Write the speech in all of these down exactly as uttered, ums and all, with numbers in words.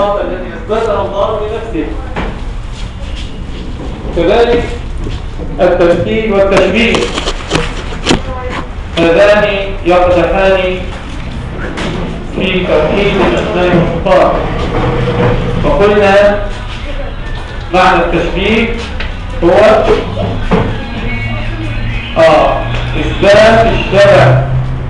الصفات التي اثبتها الله لنفسه. كذلك التمثيل والتشبيه هذان يقدحان في توحيد الأسماء والصفات. وقلنا معنى التشبيه هو آه إثبات الشبه،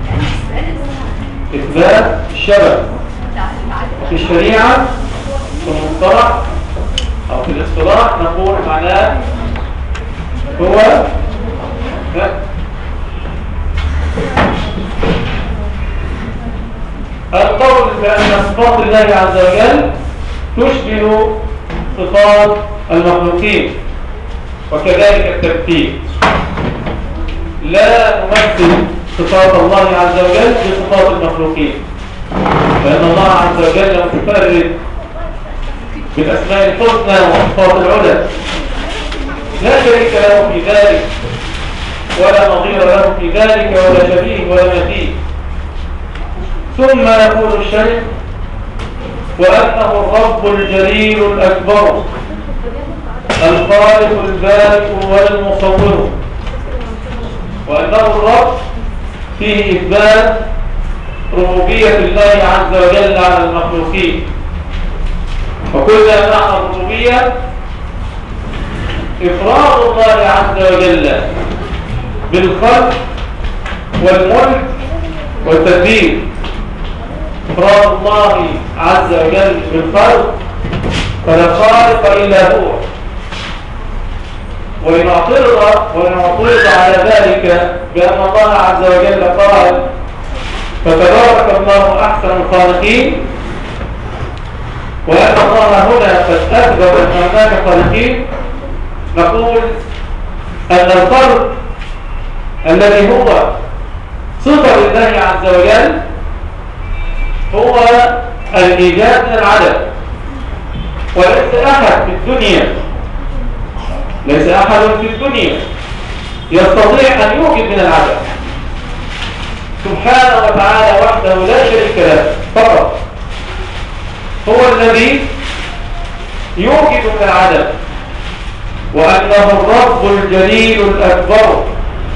إثبات الشبه في الشريعة. في المصطلح أو في الاصطلاح نقول معناه هو القول بأن صفات الله عز وجل تشبه صفات المخلوقين، وكذلك التمثيل. لا نمثل صفات الله عز وجل بصفات المخلوقين، لأن الله عز وجل متفرد بالأسماء الحسنى والصفات العلى، لا شريك له في ذلك ولا نظير له في ذلك ولا شبيه ولا مثيل. ثم يقول الشيخ: وأنه الرب الجليل الأكبر الخالق البارئ والمصور. وأنه الرب فيه إثبات ربوبية الله عز وجل على المخلوقين. وكل معنى الربوبية إفراد الله عز وجل بالخلق والملك والتدبير. إفراد الله عز وجل بالخلق فلا خالق إلا هو. وإن اعترض وإن اعترض على ذلك بأن الله عز وجل قال: فتبارك الله أحسن الخالقين، وأن الله هنا قد أثبت أن هناك خالقين، نقول أن الخلق الذي هو صفة لله عز وجل هو الإيجاد من العدم. وليس أحد في الدنيا ليس أحد في الدنيا يستطيع أن يوجد من العدم. سبحانه وتعالى وحده لا شريك له فقط هو الذي يوجد من العدم. وأنه الرب الجليل الأكبر.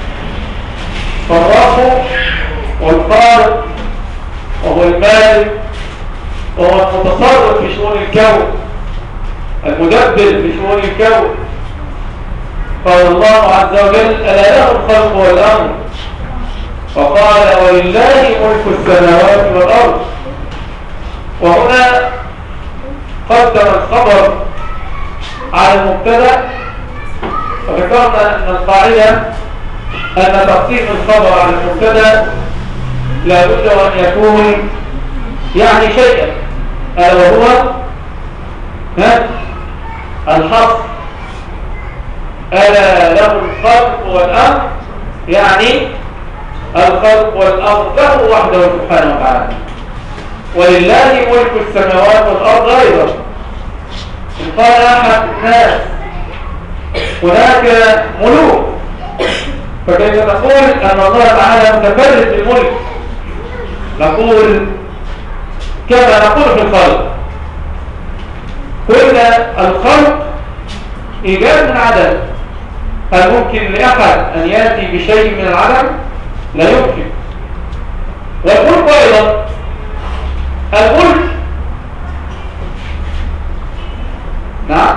فالرب والخالق وهو المالك وهو المتصرف في شؤون الكون، المدبر في شؤون الكون. قال الله عز وجل: ألا له الخلق والأمر. وقال: ولله ملك السماوات والأرض. وهنا قدم الخبر على المبتدأ، وذكرنا أن القاعدة أن تقسيم الخبر على المبتدأ لا بد أن يكون يعني شيئا، ألا وهو الحصر. ألا له الخلق والأمر، يعني الخلق والأمر له وحده سبحانه وتعالى. ولله ملك السماوات والأرض أيضا. إن قال أحد الناس هناك ملوك، فكيف نقول أن الله تعالى متفرد بالملك؟ نقول كما نقول في الخلق: كل الخلق إيجاد من عدم. هل ممكن لأحد أن يأتي بشيء من العدم؟ لا يمكن. والملك أيضا، الملك نعم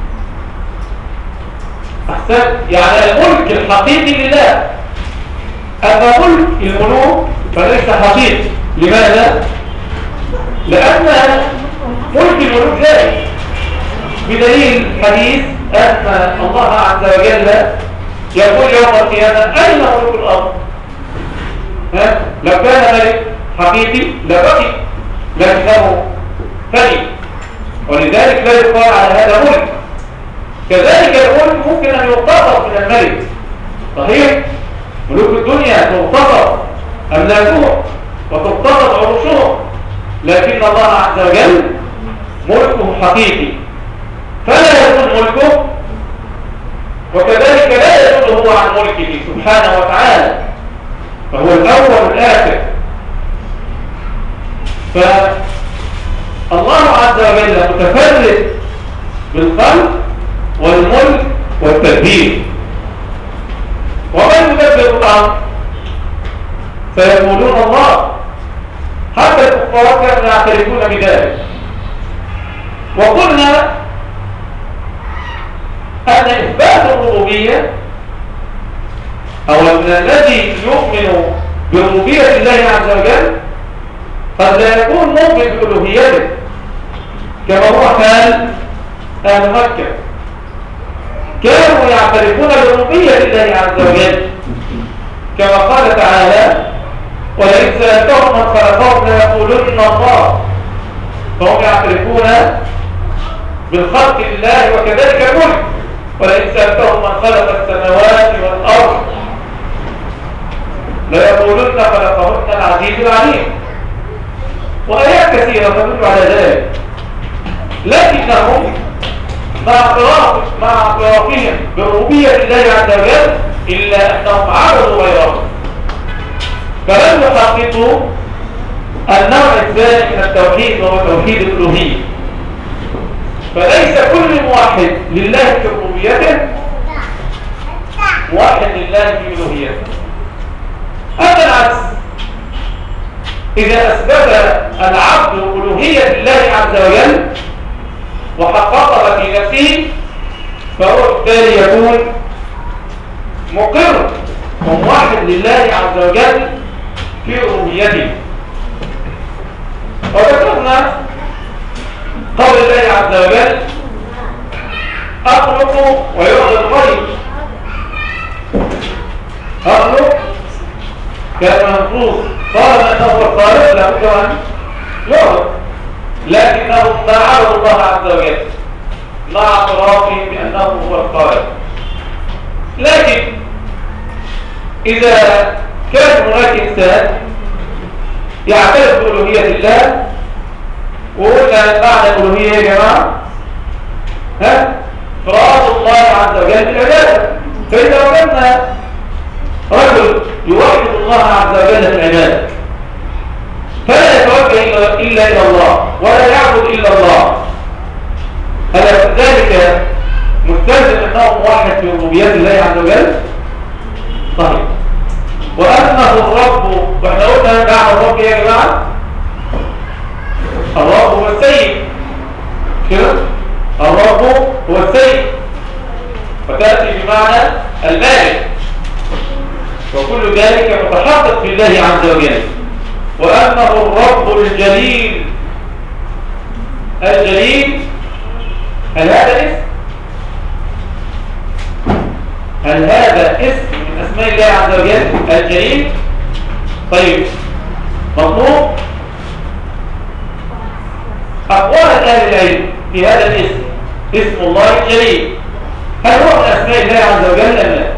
أحسن، يعني الملك الحقيقي لله. أما ملك الملوك فليس حقيقي. لماذا؟ لأن ملك الملوك جائز، بدليل حديث أن الله عز وجل يقول يوم القيامة: أين ملك الأرض؟ ها؟ لو كان ملك حقيقي لبقي، لكنه فني، ولذلك لا يقال على هذا ملك. كذلك الملك ممكن أن يقتصر من الملك. صحيح، ملوك الدنيا تقتصر أملاكهم وتقتصر عروشهم، لكن الله عز وجل ملكه حقيقي فلا يكون ملكه، وكذلك لا يكون هو عن ملكه سبحانه وتعالى، فهو الأول والآخر. فالله عز وجل متفرد بالخلق والملك والتدبير. ومن يدبر الأمر؟ سيقولون الله. حتى الكفار كانوا يعترفون بذلك. وقلنا أن إثبات الربوبية أو أن الذي يؤمن بربوبية الله عز وجل قد لا يكون مؤمن بألوهيته، كما هو حال أهل مكة. كانوا يعترفون بربوبية الله عز وجل كما قال تعالى: ولئن سألتهم من خلقهم ليقولن الله. فهم يعترفون بالخلق لله وكذلك الملك. ولئن سألتهم من خلق السماوات والأرض ليقولن خلقهن العزيز العليم. وآيات كثيرة تدل على ذلك. لكنهم مع اعتراف مع اعترافهم بربوبية الله عز وجل إلا أنهم عبدوا غيره، فلم يحققوا النوع الثاني من التوحيد وهو توحيد الألوهية. فليس كل موحد لله في ربوبيته موحد لله في ألوهيته. أما العكس، إذا أثبت العبد ألوهية الله عز وجل وحققها في نفسه فهو بالتالي يكون مقر وموحد لله عز وجل في ألوهيته. وذكرنا قول الله عز وجل: أخلق ويعبد الغيب. أخلق كان منصوص قال أنه هو الخالق لابد أن يعبد، لكنهم ما عبدوا الله عز وجل مع اعترافهم بأنه هو الخالق. لكن إذا كان هناك إنسان يعترف بألوهية الله، وقلنا معنى الألوهية يا جماعة ها إفراد الله عز وجل بالعبادة. فإذا وجدنا رجل يوحد الله عز وجل في العبادة فلا يتوجه إلا إلى الله ولا يعبد إلا الله، هل ذلك مستلزم أنه موحد في ربوبية الله عز وجل؟ صحيح. وأنه الرب، وإحنا قلنا معنى الرب يا جماعة الرب هو السيد كده، الرب هو السيد، فتأتي بمعنى المالك، وكل ذلك متحقق في الله عز وجل. وأنه الرب الجليل. الجليل هل هذا اسم؟ هل هذا اسم من أسماء الله عز وجل الجليل؟ طيب، مطلوب أقوال أهل العلم في هذا الاسم، اسم الله الجليل، هل هو من أسماء الله عز وجل أم لا؟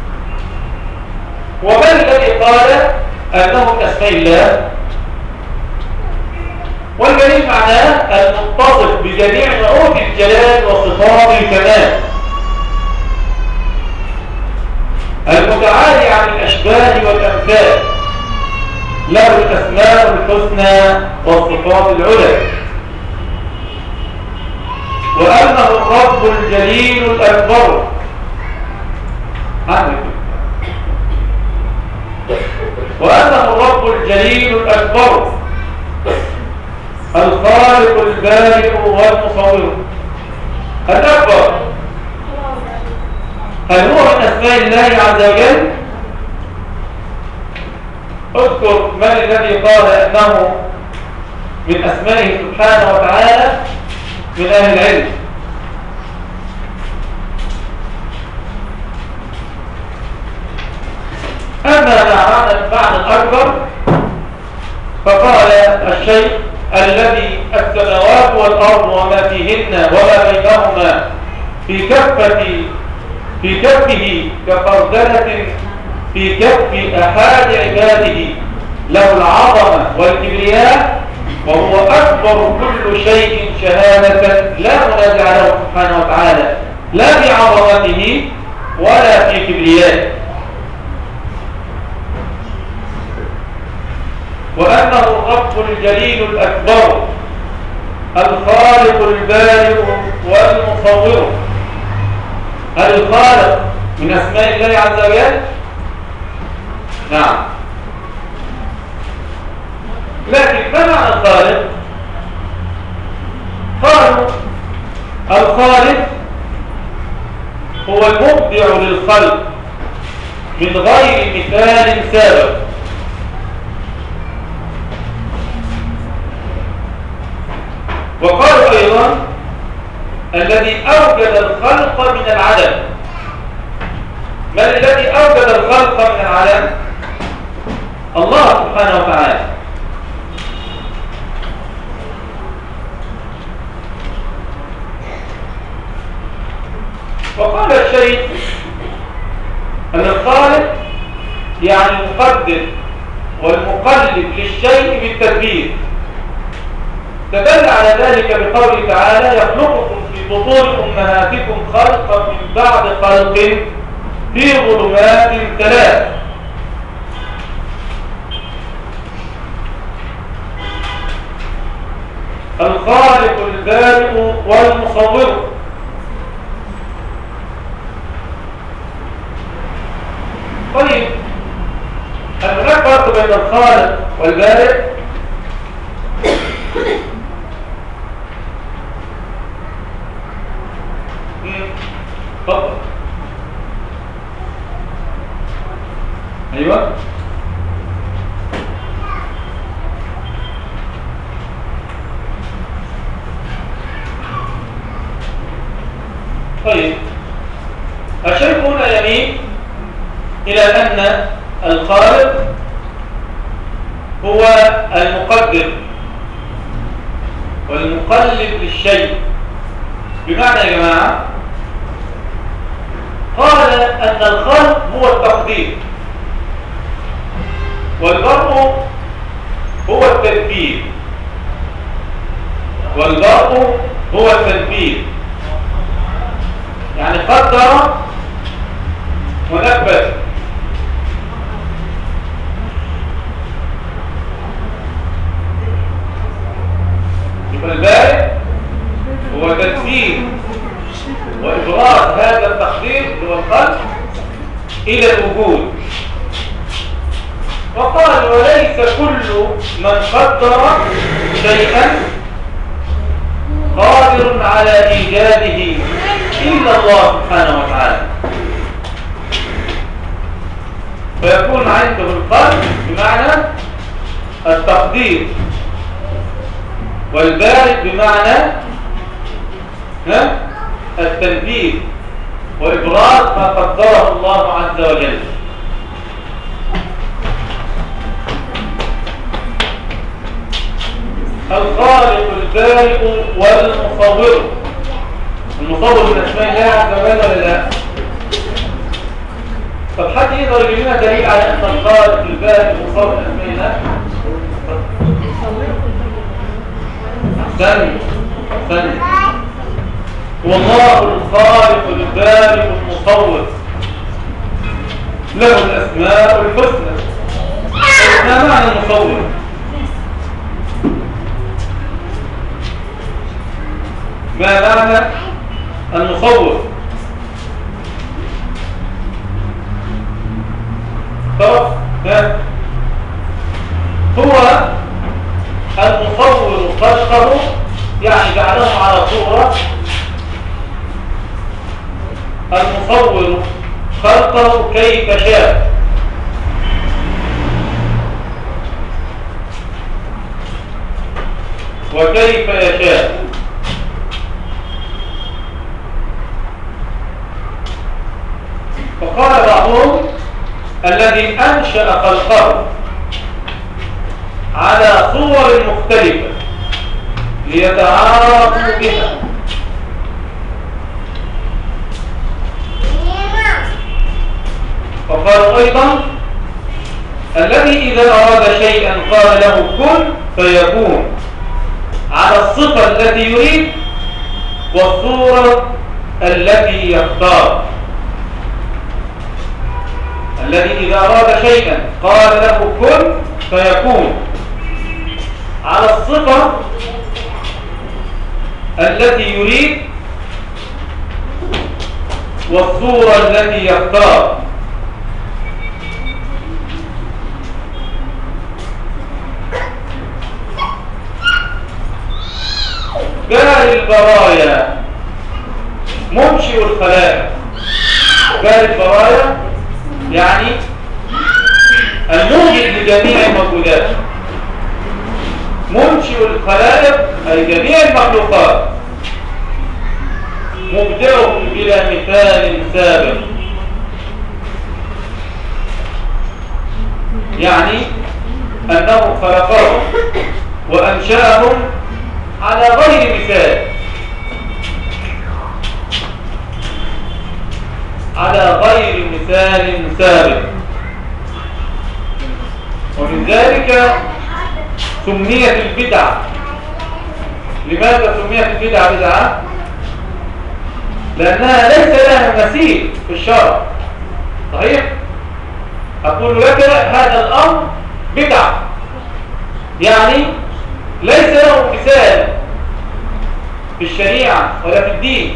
ومن الذي قال أنه من أسماء الله؟ والجليل معناه المتصف بجميع نعوت الجلال وصفات الكمال، المتعالي عن الأشباه والأمثال، له الأسماء الحسنى والصفات العلى. وأنه الرب الجليل الأكبر. وأنه الرب الجليل الأكبر الخالق البارئ والمصور الأكبر. هل هو من أسماء الله عز وجل؟ اذكر من الذي قال أنه من أسمائه سبحانه وتعالى من أهل العلم. أما معنى المعنى الأكبر فقال الشيخ: الذي السماوات والأرض وما فيهن وما بينهما في كفة في كفه كخردلة في كف أحد عباده، له العظمة والكبرياء، وهو أكبر كل شيء شهادة لا منازع له سبحانه وتعالى، لا بعظمته ولا في كبريائه. وأنه الرب الجليل الأكبر الخالق الخالق البارئ والمصور. هل الخالق من أسماء الله عز وجل؟ نعم. لكن ما معنى الخالق؟ قالوا الخالق هو المبدع للخلق من غير مثال سابق. وقالوا أيضا الذي أوجد الخلق من العدم. من الذي أوجد الخلق من العدم؟ الله سبحانه وتعالى. وقال الشيخ أن الخالق يعني المقدر والمقلب للشيء بالتدبير. تدل على ذلك بقوله تعالى يخلقكم في بطون أمهاتكم خلقا من بعد خلق في ظلمات ثلاث. الخالق البارئ والمصور. طيب هل هناك فرق بين الخالق والبارئ؟ تفضل. ايوه طيب الشيخ هنا يميل إلى أن الخالق هو المقدر والمقلب للشيء. بمعنى يا جماعة قال أن الخلق هو التقدير والبرء هو التدبير والبرء هو التدبير. يعني قدر ونفذ. يبقى البارئ هو تدبير وإبراز هذا التقدير اللي هو الخلق إلى الوجود. وقال وليس كل من قدر شيئا قادر على إيجاده إلا الله سبحانه وتعالى. فيكون عنده القلب بمعنى التقدير والبارئ بمعنى التنفيذ وإبراز ما قدره الله عز وجل. الخالق البارئ والمصور. المصور من اسماء الله عز وجل ولا لا؟ طب حد يقدر يجيب لنا دليل على ان الخالق البارئ المصور من اسماء الله؟ استنى استنى هو الله الخالق البارئ المصور له الاسماء الحسنى. ما معنى المصور؟ ما معنى المصور؟ طب هو المصور خلقه يعني جعله على صورة. المصور خلقه كيف شاء. وكيف يشاء. فقال بعضهم الذي أنشأ خلقه على صور مختلفة ليتعارفوا بها. وقال أيضا الذي إذا أراد شيئا قال له كن فيكون على الصفة التي يريد والصورة التي يختار. الذي إذا أراد شيئا قال له كن فيكون على الصفة التي يريد والصورة التي يختار. بارئ البرايا منشئ الخلائق. بارئ البرايا يعني الموجد لجميع الموجودات، منشئ الخلائق أي جميع المخلوقات، مبدعهم بلا مثال سابق، يعني أنه خلقهم وأنشأهم على غير مثال، على غير مثال سابق. ومن ذلك سميت البدعة. لماذا سميت البدعة بدعة؟ لأنها ليس لها مثيل في الشرع. صحيح؟ أقول لك هذا الأمر بدعة، يعني ليس له مثال في الشريعة ولا في الدين.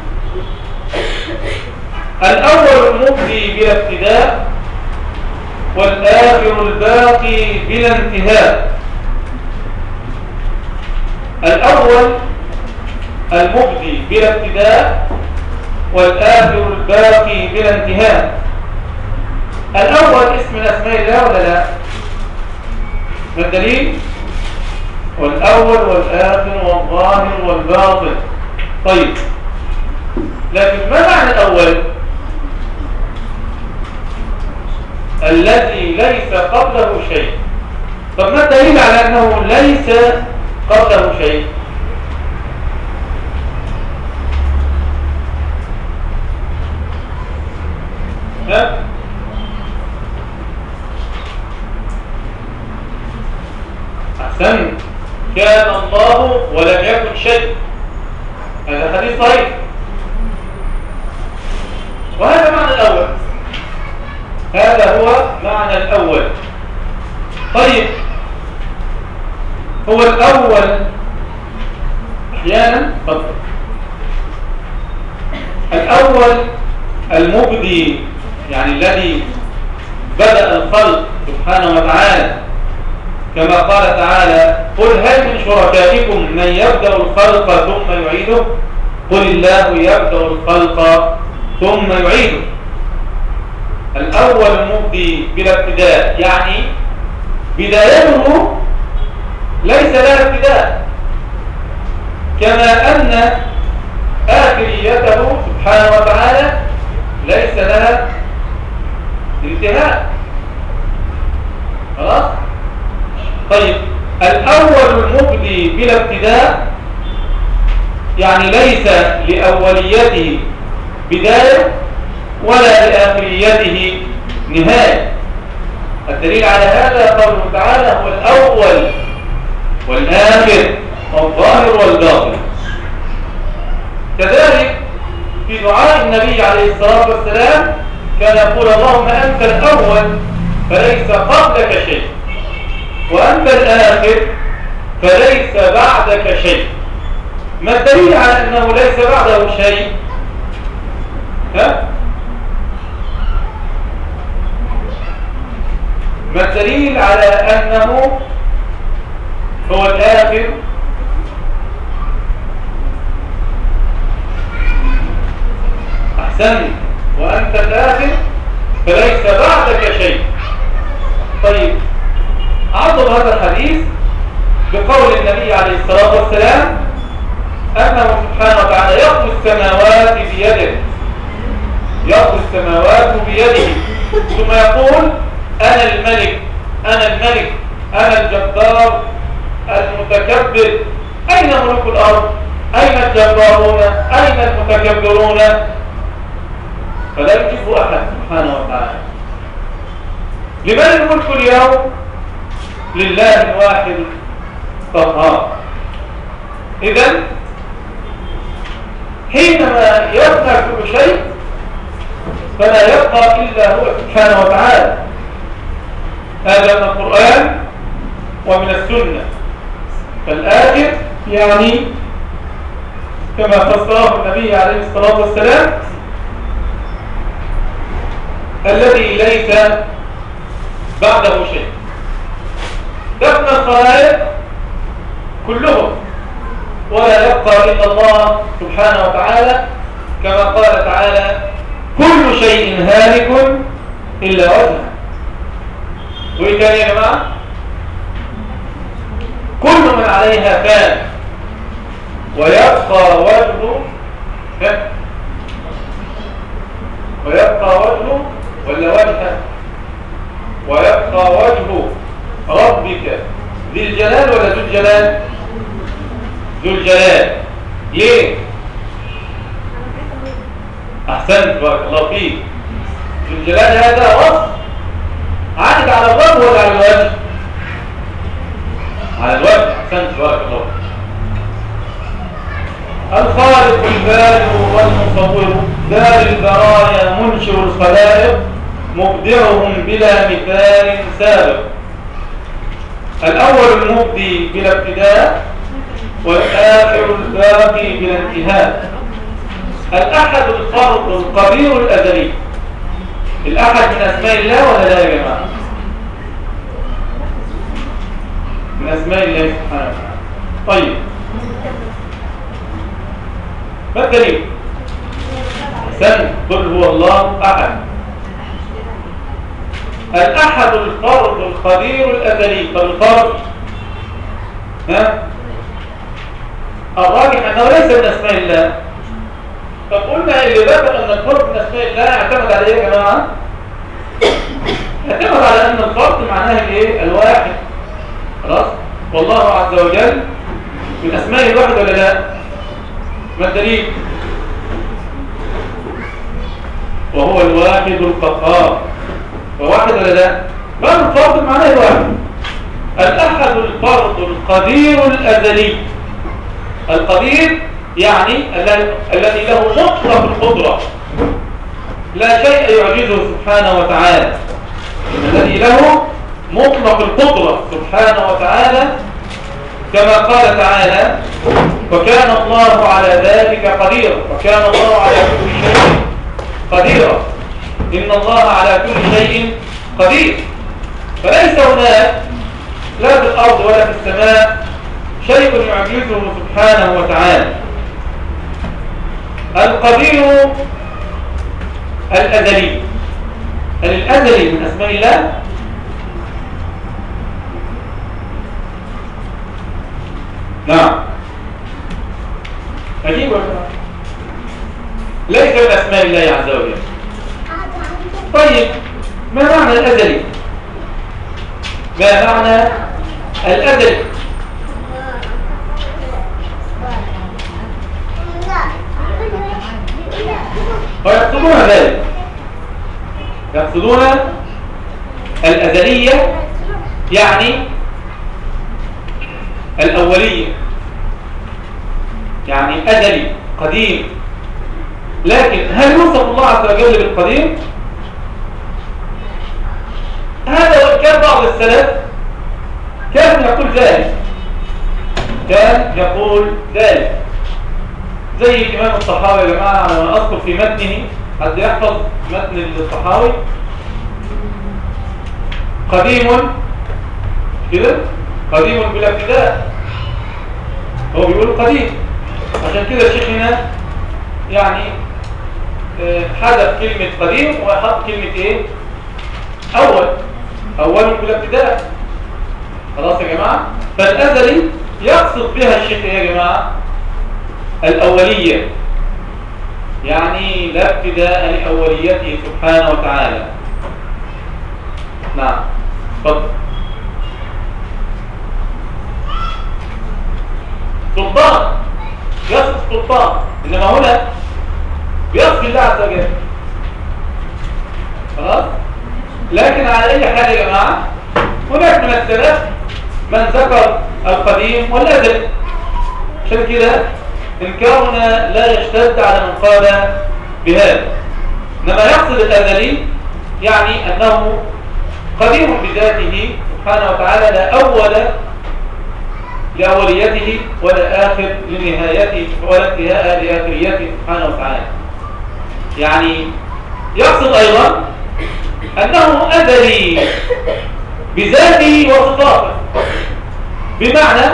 الأول المبدي بلا ابتداء، والآخر الباقي بلا انتهاء. الأول المبدي بلا ابتداء، والآخر الباقي بلا انتهاء. الأول اسم من أسماء الله ولا لا؟ ما الدليل؟ والأول والآخر والظاهر والباطن. طيب، لكن ما معنى الأول؟ الذي ليس قبله شيء. طب ما الدليل على أنه ليس قبله شيء؟ ها؟ أحسن. كان الله ولم يكن شيء. هذا حديث صحيح، وهذا معنى الأول. هذا هو معنى الأول. طيب، هو الأول أحيانا فضل. الأول المبدي يعني الذي بدأ الخلق سبحانه وتعالى، كما قال تعالى: قل هل من شركائكم من يبدأ الخلق ثم يعيده؟ قل الله يبدأ الخلق ثم يعيده. الأول المبدي بلا ابتداء، يعني بدايته ليس لها ابتداء، كما أن آخريته سبحانه وتعالى ليس لها انتهاء. خلاص؟ طيب، الأول المبدي بلا ابتداء يعني ليس لأوليته بداية ولا لآخريته نهاية. الدليل على هذا قوله تعالى: هو الأول والآخر والظاهر والباطن. كذلك في دعاء النبي عليه الصلاة والسلام كان يقول: اللهم أنت الأول فليس قبلك شيء، وأنت الآخر فليس بعدك شيء. ما الدليل على أنه ليس بعده شيء؟ ها؟ ما الدليل على أنه هو الآخر أحسن، وأنت الآخر فليس بعدك شيء. طيب، عرض هذا الحديث بقول النبي عليه الصلاة والسلام أنه سبحانه وتعالى يطوي السماوات بيده، يطوي السماوات بيده، ثم يقول: أنا الملك، أنا الملك، أنا الجبار المتكبر. أين ملوك الأرض؟ أين الجبارون؟ أين المتكبرون؟ فلا يجيب أحد سبحانه وتعالى. لمن الملك اليوم؟ لله الواحد القهار. إذن حينما يبقى كل شيء فلا يبقى إلا هو سبحانه وتعالى. هذا من القرآن ومن السنة. فالآخر يعني كما فسره النبي عليه الصلاة والسلام الذي ليس بعده شيء. تفنى الخلائق كلهم ولا يبقى إلا الله سبحانه وتعالى، كما قال تعالى كل شيء هالك إلا وجهه. وإيه كان يا جماعة؟ كل من عليها فان ويبقى وجهه ويبقى وجهه ولا وجهه ويبقى وجه ربك ذي الجلال ولا ذو الجلال؟ ذو الجلال. ليه؟ أحسنت بارك الله فيك. ذو الجلال هذا وصف عائد على الرب ولا على الوجه؟ على الوجه. أحسنت بارك الله. الخالق البارئ والمصور دار البرايا منشر الخلائق مبدعهم بلا مثال سابق. الأول المبدي بلا ابتداء والآخر الباقي بلا انتهاء. الأحد الفرد القدير الأزلي. الأحد من أسماء الله ولا لا يا جماعة؟ من أسماء الله سبحانه وتعالى. طيب ما الدليل؟ سن قل هو الله أحد. الأحد الفرد القدير الأزلي. طب الفرد ها الراجح أنه ليس من أسماء الله. طب قلنا اللي ذكر أن الفرد من أسماء الله اعتمد على إيه يا جماعة؟ اعتمد على أن الفرد معناه الإيه؟ الواحد. خلاص؟ والله عز وجل من أسماء الواحد ولا لا؟ ما الدليل؟ وهو الواحد القهار. وواحد ولا لا؟ ما الفرد معناه الواحد. الأحد الفرد القدير الأزلي. القدير يعني الذي له مطلق القدرة، لا شيء يعجزه سبحانه وتعالى. الذي له مطلق القدرة سبحانه وتعالى، كما قال تعالى وكان الله على ذلك قديرا. وكان الله على كل شيء قديرا. إن الله على كل شيء قدير. فليس هناك لا في الأرض ولا في السماء شيء يعجزه سبحانه وتعالى. القدير الأزلي. هل الأزلي من أسماء الله؟ نعم. أجيب ولا ليس من أسماء الله عز وجل. طيب ما معنى الأزلي؟ ما معنى الأزلي؟ ويقصدون ذلك، يقصدون الأزلية يعني الأولية، يعني أزلي قديم. لكن هل يوصف الله عز وجل بالقديم؟ هذا وإن كان بعض السلف كان يقول ذلك، كان يقول ذلك زي الإمام الطحاوي يا جماعة. أنا أذكر في متنه، حد يحفظ متن الطحاوي؟ قديم كده، قديم بلا ابتداء. هو بيقول قديم، عشان كده شيخنا يعني حذف كلمة قديم وحط كلمة ايه؟ أول. أول بلا ابتداء. خلاص يا جماعة. فالأزلي يقصد بها الشيخ يا جماعة الأولية، يعني لا ابتداء لأوليته سبحانه وتعالى. نعم تفضل. سلطان، يصف سلطان، إنما هنا بيصف الله عز وجل. خلاص. لكن على أي حال يا جماعة هناك من السلف من ذكر القديم والأزلي، عشان كده إنكارنا لا يشتد على من قال بهذا. إنما يقصد الأزلي يعني أنه قديم بذاته سبحانه وتعالى، لا أول لأوليته ولا آخر لنهايته ولا انتهاء لآخريته سبحانه وتعالى. يعني يقصد أيضا أنه أزلي بذاته وصفاته، بمعنى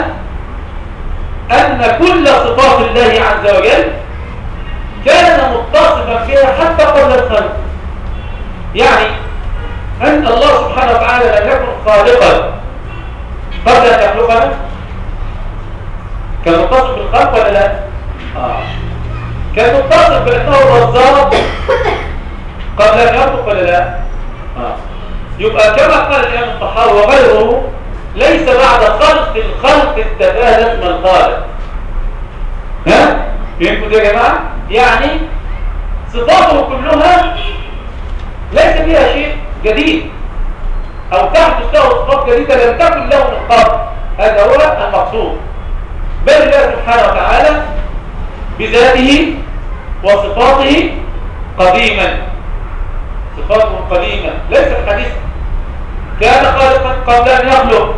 أن كل صفات الله عز وجل كان متصفا بها حتى قبل الخلق. يعني أن الله سبحانه وتعالى لم يكن خالقا قبل أن يخلقنا، كان متصف بالخلق ولا لا؟ آه. كان متصف بأنه الرزاق قبل أن يخلق ولا لا؟ آه. يبقى كما قال الإمام الطحاوي وغيره ليس بعد خلق الخلق استفاد اسم الخالق. ها؟ فهمتوا ده يا جماعة؟ يعني صفاته كلها ليس فيها شيء جديد أو تحدث له صفات جديدة لم تكن له من قبل. هذا هو المقصود. بل الله سبحانه وتعالى بذاته وصفاته قديما، صفاته قديمة ليست حديثة. كان خالقا قبل أن يخلق،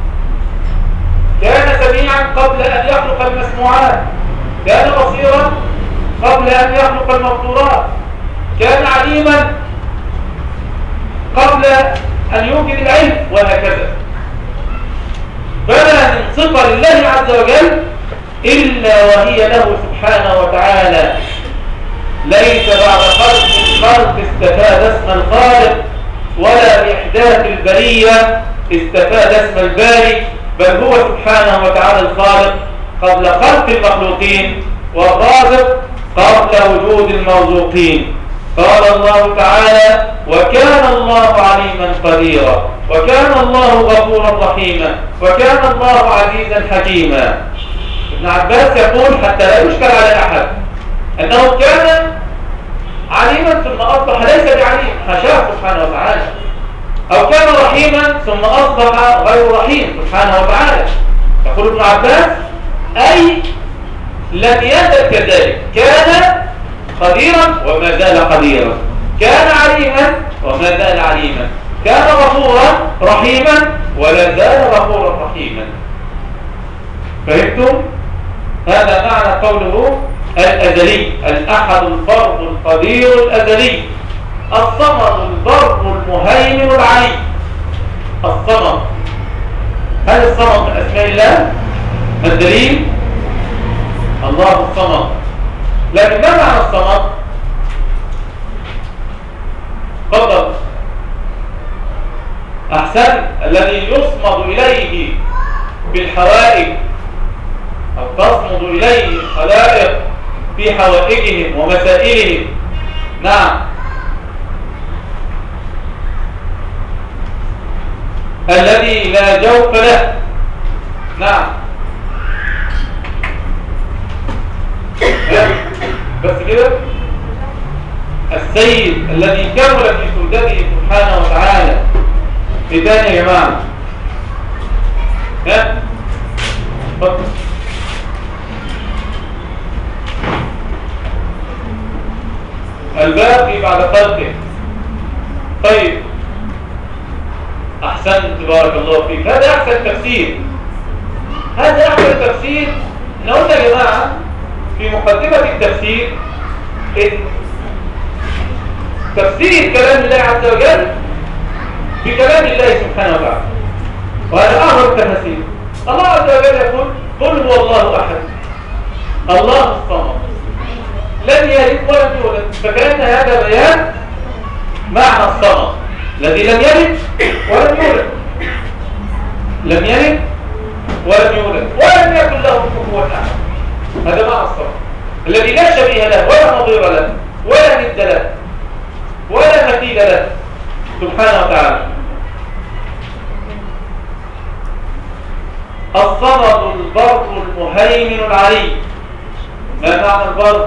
كان سميعا قبل أن يخلق المسموعات، كان بصيرا قبل أن يخلق المبصورات، كان عليما قبل أن يوجد العلم، وهكذا. فلا من صفة لله عز وجل إلا وهي له سبحانه وتعالى. ليس بعد خلق الخلق استفاد اسم الخالق، ولا بإحداث البرية استفاد اسم الباري، بل هو سبحانه وتعالى الخالق قبل خلق المخلوقين، والرازق قبل وجود المرزوقين. قال الله تعالى: وكان الله عليما قديرا، وكان الله غفورا رحيما، وكان الله عزيزا حكيما. ابن عباس يقول حتى لا يشكل على أحد أنه كان عليما ثم أصبح ليس بعليم، حاشاه سبحانه وتعالى، أو كان رحيما ثم أصبح غير رحيم سبحانه وتعالى. يقول ابن عباس: أي لم يزل كذلك، كان قديرا وما زال قديرا، كان عليما وما زال عليما، كان غفورا رحيما ولا زال غفورا رحيما. فهمتم؟ هذا معنى قوله الأزلي، الأحد الفرد القدير الأزلي، الصمد البر المهيمن العلي. الصمد، هل الصمد من أسماء الله؟ ما الدليل؟ الله الصمد. لكن ما معنى الصمد؟ تفضل. أحسن، الذي يصمد إليه بالحوائج أو تصمد إليه الخلائق في حوائجهم ومسائلهم. نعم. الذي لا جوف له. نعم. بس كده. السيد الذي كمل في سلطته سبحانه وتعالى. ايه تاني يا جماعه؟ ها؟ اتفضل. الباقي بعد خلقه. طيب، احسنت تبارك الله فيك. هذا احسن تفسير، هذا احسن تفسير. احنا قلنا يا جماعه في مقدمه التفسير ان تفسير كلام الله عز وجل بكلام الله سبحانه وتعالى، وهذا اعظم التفاسير. الله عز وجل يقول: قل هو الله احد الله الصمد لم يلد ولم يولد. فكأن هذا بيان معنى الصمد الذي لم يلد ولم يولد، لم يلد ولم يولد ولم يكن له كفوا احد. هذا معنى الصمد الذي لا شبيه له ولا نظير له ولا ند له ولا مثيل له سبحانه وتعالى. الصمد البر المهيمن العلي. ما معنى البر؟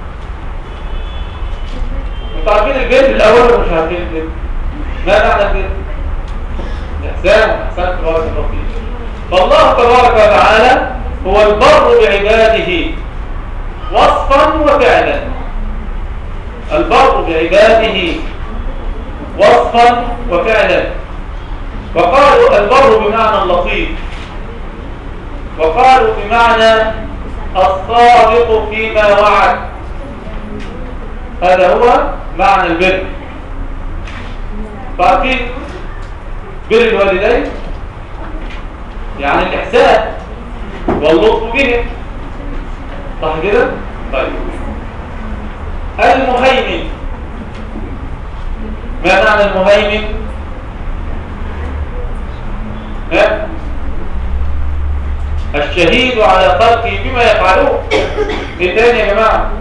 انتوا عارفين البيت الاول ولا مش عارفين البيت؟ ما معنى البيت؟ الاحسان. احسان تبارك الله فيك. فالله تبارك وتعالى هو البر بعباده وصفا وفعلا. البر بعباده وصفا وفعلا. وقالوا البر بمعنى اللطيف، وقالوا بمعنى الصادق فيما وعد. هذا هو معنى البر. فأكيد بر الوالدين يعني الإحسان واللطف بهم، صح كده؟ طيب المهيمن، ما معنى المهيمن؟ ها؟ الشهيد على خلقه بما يفعلون. ايه تاني يا جماعه؟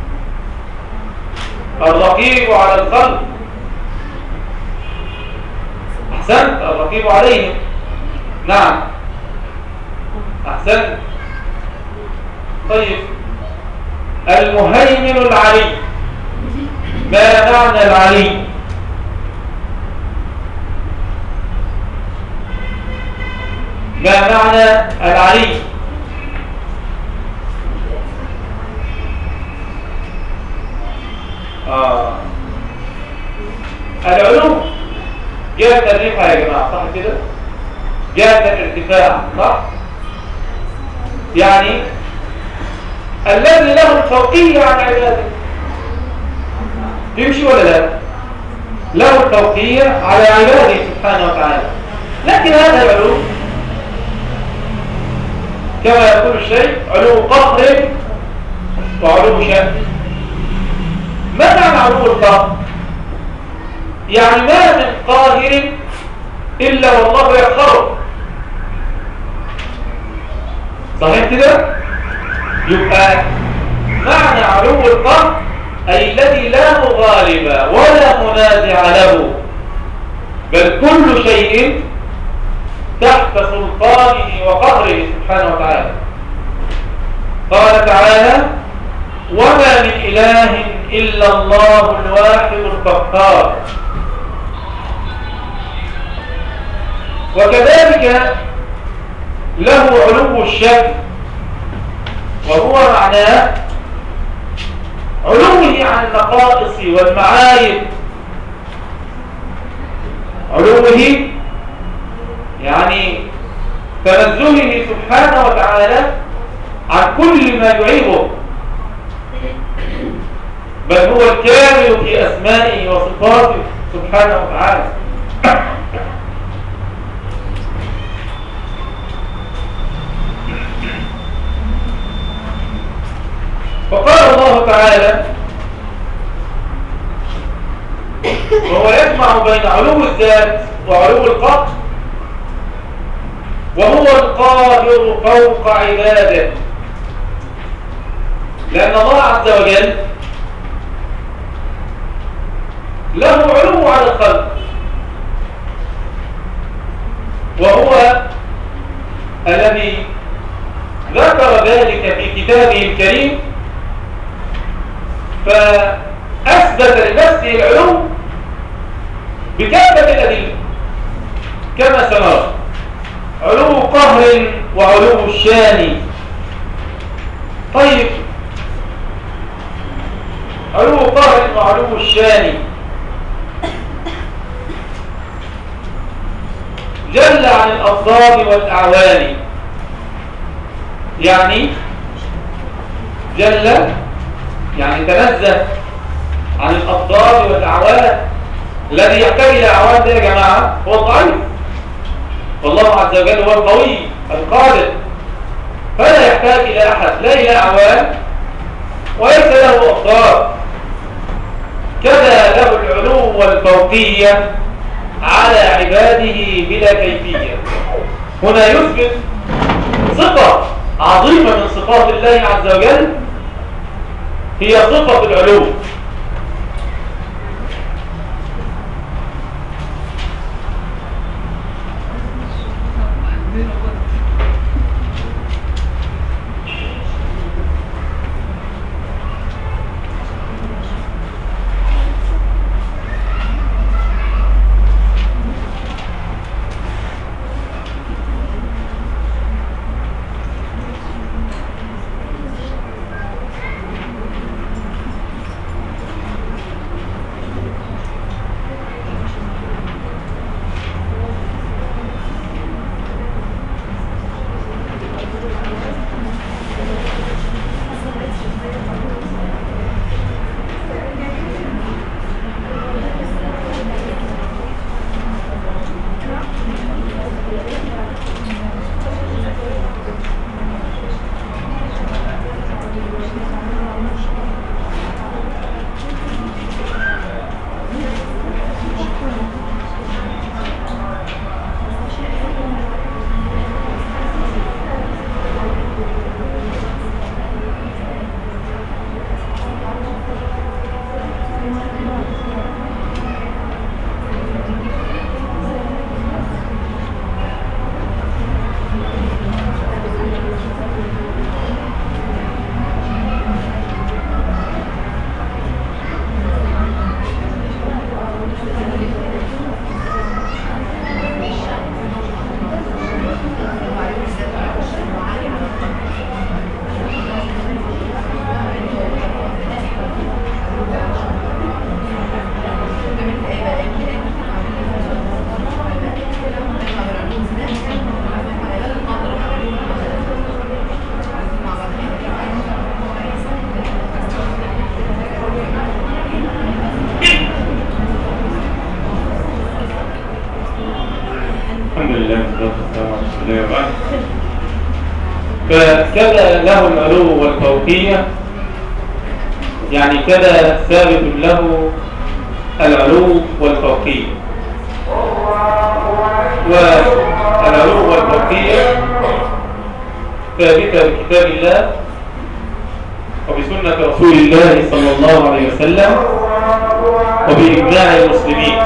الرقيب على الخلق. احسنت، الرقيب عليهم. نعم احسنت. طيب المهيمن العلي، ما معنى العلي؟ ما معنى العلي؟ آه. العلو جهة الرفعة يا جماعة، صح كده؟ جهة الارتفاع، صح؟ يعني الذي له الفوقية عن عباده. تمشي ولا لا؟ له الفوقية على عباده سبحانه وتعالى. لكن هذا العلو كما يقول الشيء علو قهر وعلو شأن. ما معنى علو القهر؟ يعني ما من قاهر إلا والله يقهره، صحيح كده؟ يبقى معنى علو القهر أي الذي لا مغالب ولا منازع له، بل كل شيء تحت سلطانه وقهره سبحانه وتعالى. قال تعالى: وما من إله إلا الله الواحد القهار. وكذلك له علو الشأن، وهو معناه علوه عن النقائص والمعايب. علوه يعني تنزهه سبحانه وتعالى عن كل ما يعيبه، بل هو الكامل في أسمائه وصفاته سبحانه وتعالى. فقال الله تعالى: وهو يجمع بين علو الذات وعلو القهر، وهو القاهر فوق عباده، لأن الله عز وجل له علو على الخلق، وهو الذي ذكر ذلك في كتابه الكريم، فأثبت لنفسه العلو بكافة الأدلة كما سنرى: علو قهر وعلو الشان. طيب علو قهر وعلو الشان جل عن الأضداد والأعوان، يعني جل يعني تنزه عن الأضداد والأعوان. الذي يحتاج إلى أعوان ده يا جماعة هو الضعيف، والله عز وجل هو القوي القادر، فلا يحتاج إلى أحد، لا إلى أعوان وليس له أضداد. كذا له العلو والفوقية على عباده بلا كيفية. هنا يثبت صفة عظيمة من صفات الله عز وجل، هي صفة العلو. فكذا له العلو والفوقية، يعني كذا ثابت له العلو والفوقية. والعلو والفوقية ثابتة بكتاب الله وبسنة رسول الله صلى الله عليه وسلم وبإجماع المسلمين،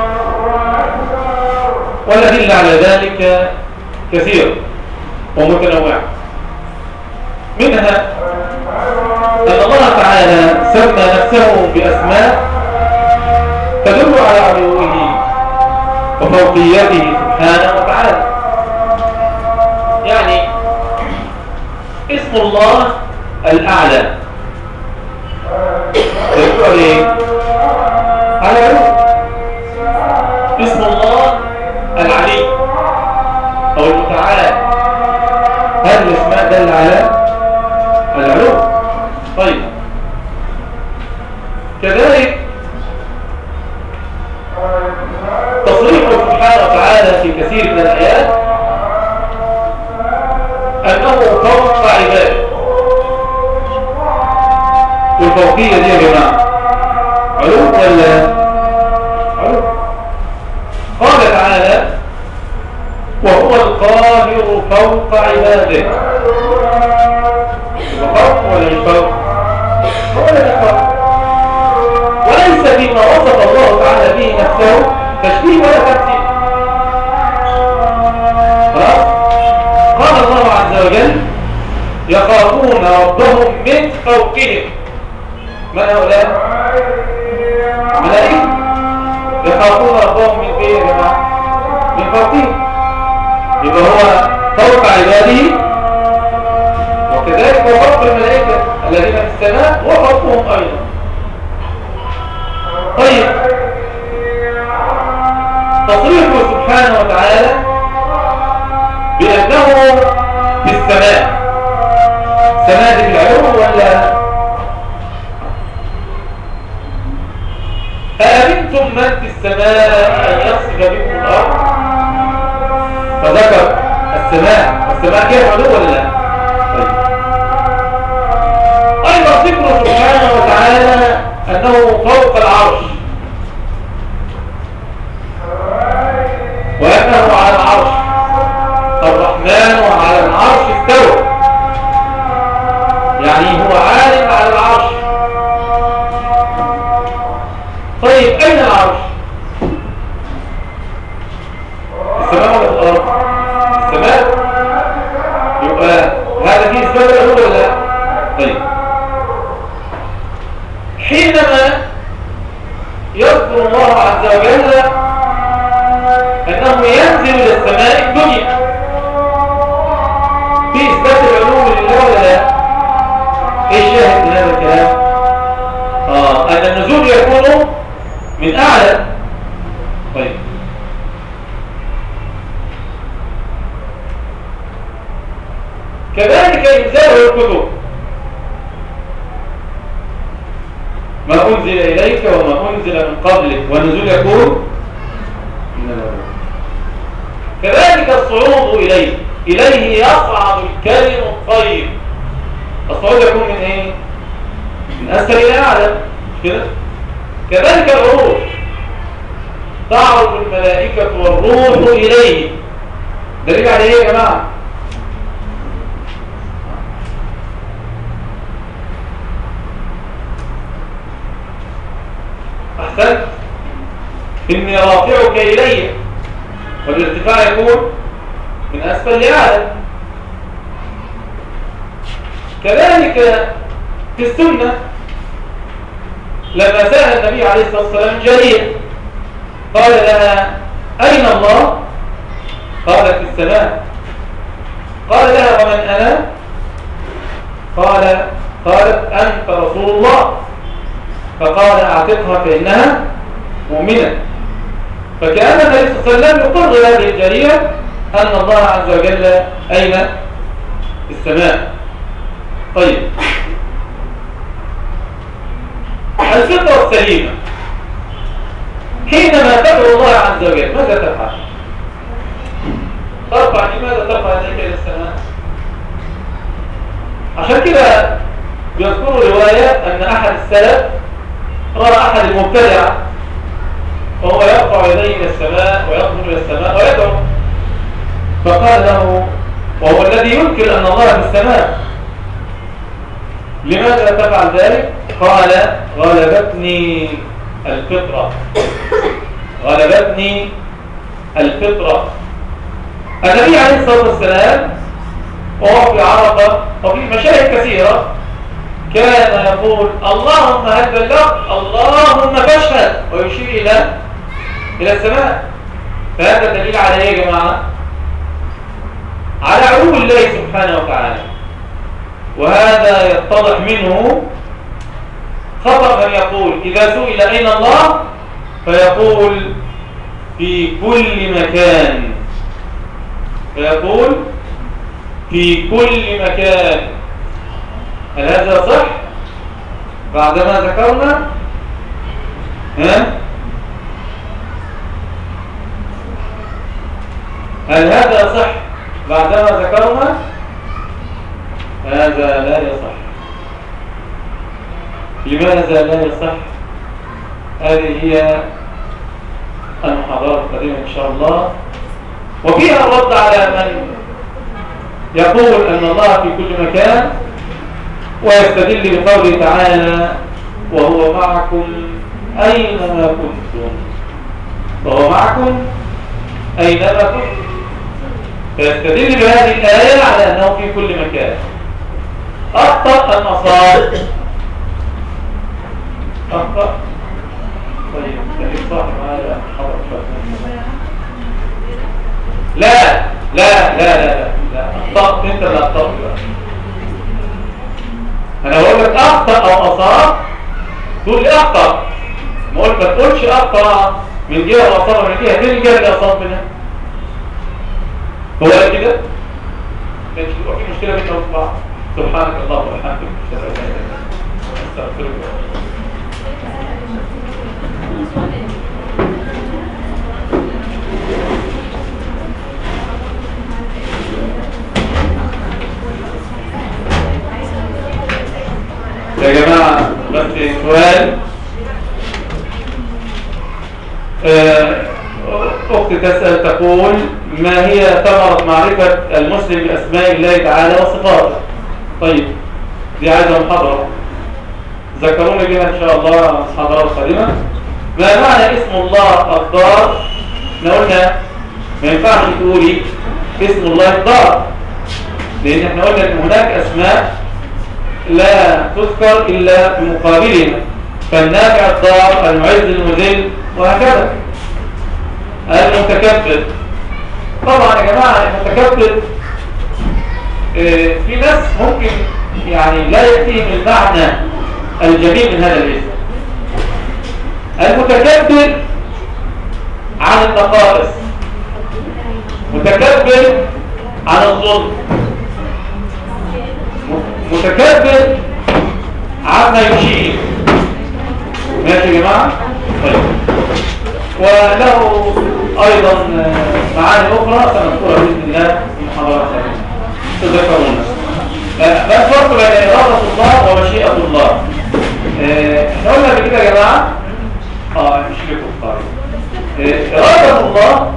والأدلة على ذلك كثيرة ومتنوعة. منها أن الله تعالى سمى نفسه بأسماء تدل على علوه وفوقيته سبحانه وتعالى. يعني اسم الله الأعلى يدل عليه على علو. اسم الله العلي أو المتعال، هذا الاسماء دل على العلو. طيب، كذلك تصريحه سبحانه وتعالى في كثير من الآيات أنه فوق عباده. والفوقية دي يا جماعة علو ولا علو؟ قال تعالى: وهو القاهر فوق عباده. فوق ولا مش فوق؟ ولا مش فوق. وليس فيما وصف الله تعالى به نفسه تشبيه ولا تمثيل. خلاص؟ قال الله عز وجل: يخافون ربهم من فوقهم. من هؤلاء؟ ملائكة يخافون ربهم من فين يا جماعة؟ من فوقهم. يبقى هو فوق عباده، وكذلك هو فوق الملائكة الذين في السماء وفوقهم أيضا. طيب، تصريحه سبحانه وتعالى بأنه في السماء. السماء دي في العلو ولا؟ أأمنتم من في السماء أن يخسف بكم الأرض؟ فذكر السماء. السماء فيها علو ولا لا؟ طيب، أيضا ذكره سبحانه وتعالى أنه فوق العرش، وأنه على العرش. الرحمن على العرش استوى، يعني هو عالم على العرش. طيب، أين العرش؟ السماء ولا الأرض؟ السماء. يبقى هذا فيه إثبات العلو ولا لا؟ طيب، حينما يذكر الله عز وجل أنه ينزل إلى السماء الدنيا، في إثبات العلو لله ولا لا؟ إيه الشاهد من هذا الكلام؟ آه أن النزول يكون من أعلى. طيب، كذلك إنزاله الكتب، ما أنزل إليك وما أنزل من قبلك، والنزول يكون من العلو. كذلك الصعود إليه، إليه يصعد الكلم الطيب. الصعود يكون من إيه؟ من أسفل إلى أعلى، مش كده؟ كذلك العروج، تعرج الملائكة والروح إليه. دليل على إيه يا جماعة؟ أحسنت. إني رافعك إلي، والارتفاع يكون من أسفل لأعلى. كذلك في السنة لما سأل النبي عليه الصلاة والسلام جارية قال لها: أين الله؟ قالت: في السماء. قال لها: ومن أنا؟ قال قالت: أنت رسول الله. فقال: أعتقها فإنها مؤمنة. فكأن النبي صلى الله عليه وسلم يقر هذه الجارية أن الله عز وجل أين؟ في السماء. طيب، الفطرة السليمة حينما تدعو الله عز وجل ماذا تفعل؟ ترفع لماذا ترفع يديك إلى السماء؟ عشان كده بيذكروا رواية أن أحد السلف رأى أحد المبتدع وهو يرفع يديه إلى السماء وينظر إلى السماء ويدعو، فقال له وهو الذي ينكر أن الله في السماء: لماذا تفعل ذلك؟ قال: غلبتني الفطرة غلبتني الفطرة. النبي عليه الصلاة والسلام وهو في عرفة وفي مشاهد كثيرة كان يقول: اللهم هل بلغت؟ اللهم فاشهد، ويشير إلى إلى السماء. فهذا دليل على إيه يا جماعة؟ على علو الله سبحانه وتعالى. وهذا يتضح منه خطأ من يقول إذا سئل أين الله فيقول في كل مكان، فيقول في كل مكان. هل هذا صح بعدما ذكرنا؟ ها؟ هل هذا صح بعدما ذكرنا؟ هذا لا يصح. لماذا لا يصح؟ هذه هي المحاضرة القادمة إن شاء الله، وفيها الرد على من يقول أن الله في كل مكان ويستدل بقوله تعالى: وهو معكم أينما كنتم. وهو معكم أينما كنتم، فيستدل بهذه الآية على أنه في كل مكان. أخطأ النصارى أخطأ. طيب خليك صاحب معايا حضر. لا لا لا لا لا أخطأت أنت اللي أخطأت بقى. أنا بقول لك أخطأ أو أصاب تقول لي أخطأ، ما قلت ما تقولش أخطأ من جهة وأصاب من جهة. فين الجهة اللي أصاب منها؟ هو كده؟ مش في مشكلة بيننا وبين بعض. سبحانك اللهم وبحمدك أشهد أن لا إله إلا أنت أستغفرك. يا جماعة بس سؤال. أختي تسأل تقول: ما هي ثمرة معرفة المسلم بأسماء الله تعالى وصفاته؟ طيب دي عايزة محاضرة، ذكروني بها إن شاء الله المحاضرة القادمة. ما معنى اسم الله الضار؟ احنا قلنا ما ينفعش تقولي اسم الله الضار، لأن احنا قلنا إن هناك أسماء لا تذكر إلا بمقابلها، فالنافع الضار، المعز المذل، وهكذا. المتكبر طبعا يا جماعة المتكبر في ناس ممكن يعني لا يأتيهم المعنى الجميل من هذا الاسم. المتكبر عن النقائص، متكبر عن الظلم، متكبر عما يشير. ماشي يا جماعة؟ طيب. وله أيضا معاني أخرى سنذكرها بإذن الله في محاضرات ثانية تذكرون. ما الفرق بين إرادة الله ومشيئة الله؟ احنا قلنا قبل كده يا جماعة اه مش لكم طيب. إرادة الله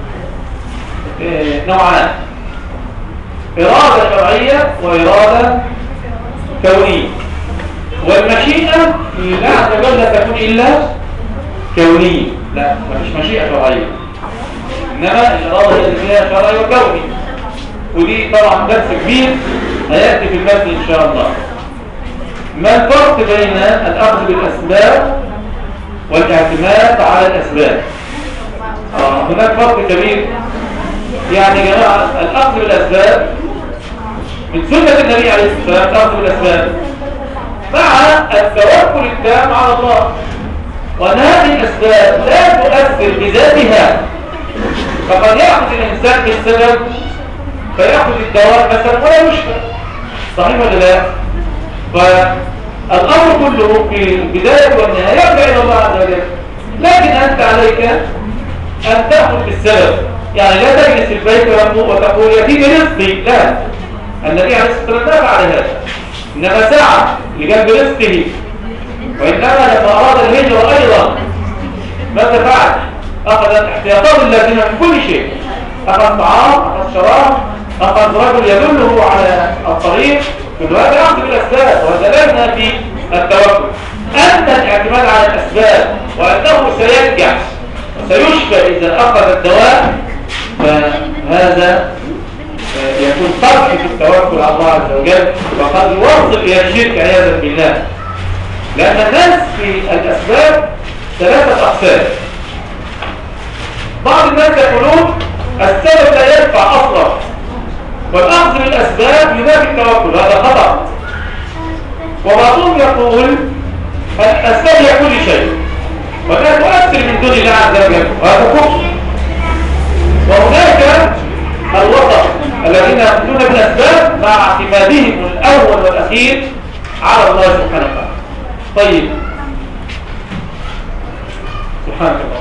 نوعان: إرادة شرعية وإرادة كونية. والمشيئة لا عز وجل لا تكون إلا كونية، لا مفيش مشيئة شرعية، إنما الإرادة هي اللي فيها شرعي وكوني. ودي طبعا درس كبير هيأتي في المتن إن شاء الله. ما الفرق بين الأخذ بالأسباب والاعتماد على الأسباب؟ آه هناك فرق كبير. يعني يا جماعة الأخذ بالأسباب من سنة النبي عليه الصلاة والسلام، الأخذ بالأسباب مع التوكل التام على الله، وأن هذه الأسباب لا تؤثر بذاتها. فقد يأخذ الإنسان بالسبب فيأخذ الدواء مثلا ولا يشفى، صحيح ولا لا؟ فالأمر كله في البداية والنهاية يرجع إلى الله عز وجل، لكن أنت عليك أن تأخذ بالسبب يعني لا تجلس في البيت وتقول يأتيني رزقي، لا، النبي عليه الصلاة والسلام لا فعل هذا، إنما سعى لجلب رزقه. وإنما لما أراد الهجرة أيضا ماذا فعل؟ أخذ احتياطات اللازمة من كل شيء، أخذ طعام، أخذ شراب، أخذ رجل يدله على الطريق، كل هذا أخذ بالأسباب. وذللنا في التوكل أن الاعتماد على الأسباب وأنه سينجح وسيشفى إذا أخذ الدواء، فهذا يكون طرح في التوكل على الله عز وجل، وقد يوصل إلى الشرك عياذا بالله. لأن الناس في الأسباب ثلاثة أقسام. بعض الناس يقولون السبب لا يدفع أصلا، والأخذ بالأسباب ينافي التوكل، هذا خطأ. وبعضهم يقول الأسباب هي كل شيء ولا تؤثر من دون الله عز وجل، وهذا كفر. وهناك الوسط الذين يأخذون بالأسباب مع اعتمادهم الأول والأخير على الله سبحانه وتعالى. طيب، سبحانك الله.